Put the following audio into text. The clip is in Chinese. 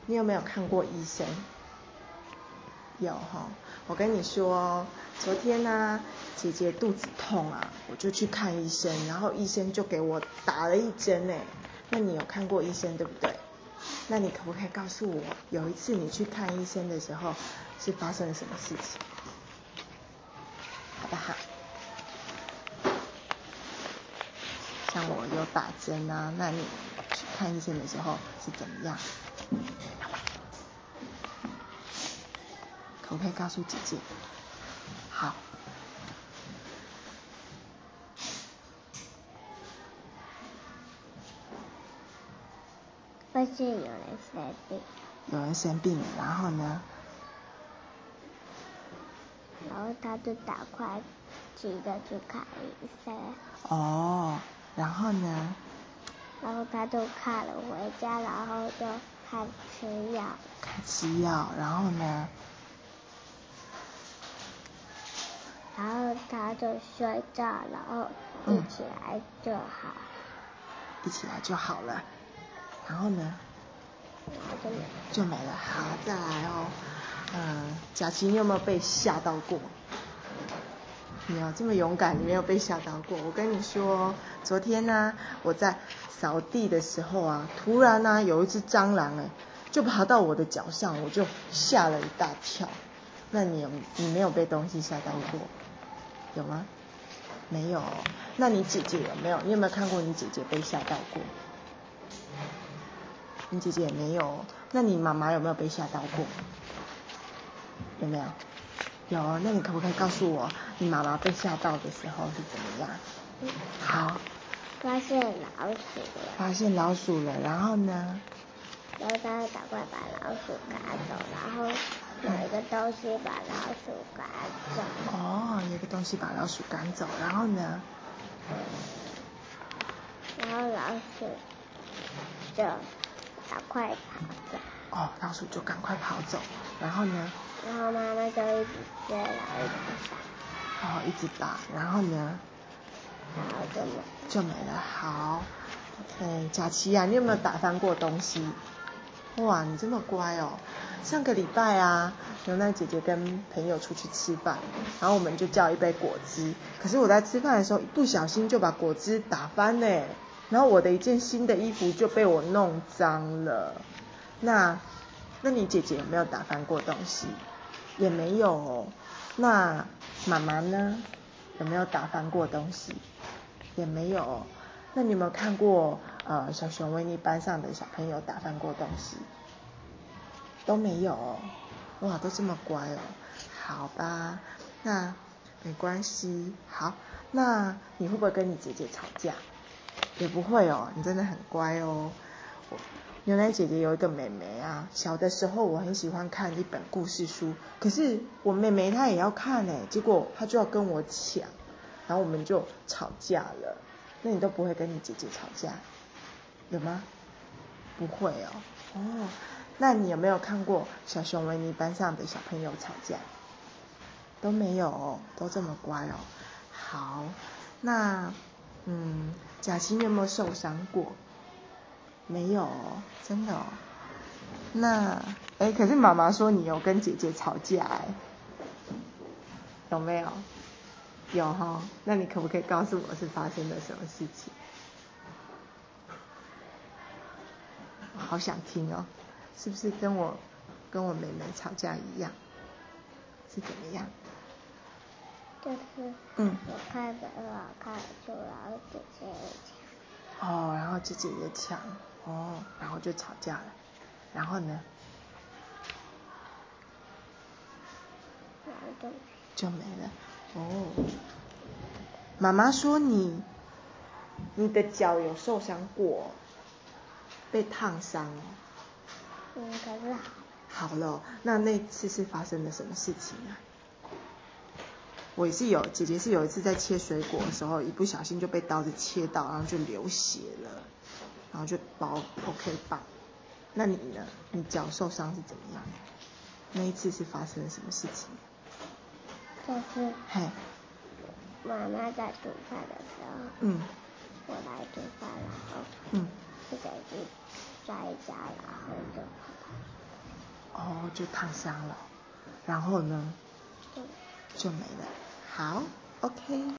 你有没有看过医生？有哈，我跟你说，昨天呢，姐姐肚子痛啊，我就去看医生，然后医生就给我打了一针诶。那你有看过医生对不对？那你可不可以告诉我，有一次你去看医生的时候是发生了什么事情？好不好？像我有打针啊，那你去看医生的时候是怎么样？可不可以告诉姐姐？好。 发现有人生病。 有人生病了，然后呢？ 然后他就赶快急着去看医生。 哦，然后呢？ 然后他就看了回家，然后就开始吃药。 吃药，然后呢？ 然后他就睡觉，然后一起来就好。 一起来就好了，然后呢？ 然后就没了。 就没了。好，再来哦。佳琪，你有没有被吓到过？你有这么勇敢，你没有被吓到过？我跟你说，昨天呢，我在扫地的时候啊，突然呢，有一只蟑螂就爬到我的脚上，我就吓了一大跳。那你没有被东西吓到过？有吗？没有。那你姐姐有没有？你有没有看过你姐姐被吓到过？你姐姐也没有。那你妈妈有没有被吓到过？有没有？有。那你可不可以告诉我，你妈妈被吓到的时候是怎么样？好。 发现老鼠了。 发现老鼠了，然后呢？ 然后他赶快把老鼠赶走，然后有一个东西把老鼠赶走。 哦，有一个东西把老鼠赶走，然后呢？ 然后老鼠就赶快跑走。 哦，老鼠就赶快跑走，然后呢？ 然后妈妈就一直追，然后一直打。 哦，一直打，然后呢？ 然后就没了。 就没了。好。佳琪啊，你有没有打翻过东西？哇，你这么乖哦。上个礼拜啊，牛奶姐姐跟朋友出去吃饭，然后我们就叫一杯果汁，可是我在吃饭的时候一不小心就把果汁打翻了，然后我的一件新的衣服就被我弄脏了。那你姐姐有没有打翻过东西？也没有哦。那妈妈呢？有没有打翻过东西？也没有哦。那你有没有看过小熊维尼班上的小朋友打翻过东西？都没有哦。哇，都这么乖哦。好吧，那没关系。好，那你会不会跟你姐姐吵架？也不会哦，你真的很乖哦。牛奶姐姐有一个妹妹啊，小的时候我很喜欢看一本故事书，可是我妹妹她也要看结果她就要跟我抢，然后我们就吵架了。那你都不会跟你姐姐吵架，有吗？不会哦。哦，那你有没有看过小熊维尼班上的小朋友吵架？都没有哦，都这么乖哦。好，那佳琪你有没有受伤过？没有哦，真的哦。那可是妈妈说你有跟姐姐吵架有没有？有齁。那你可不可以告诉我是发生了什么事情？好想听哦。是不是跟我妹妹吵架一样？是怎么样？ 就是我看着很好看的书，然后姐姐也抢。 哦，然后姐姐也抢。哦，然后就吵架了。然后呢？ 然后就没了。哦。妈妈说你的脚有受伤过，被烫伤哦。 可是好了。那次是发生了什么事情啊？我也是姐姐是有一次在切水果的时候，一不小心就被刀子切到，然后就流血了，然后就包 OK 棒。那你呢？你脚受伤是怎么样？那一次是发生了什么事情？ 就是妈妈在煮饭的时候，我来煮饭，然后不小心摔跤，然后就跑。 就烫伤了，然后呢？就没了。好 ，OK。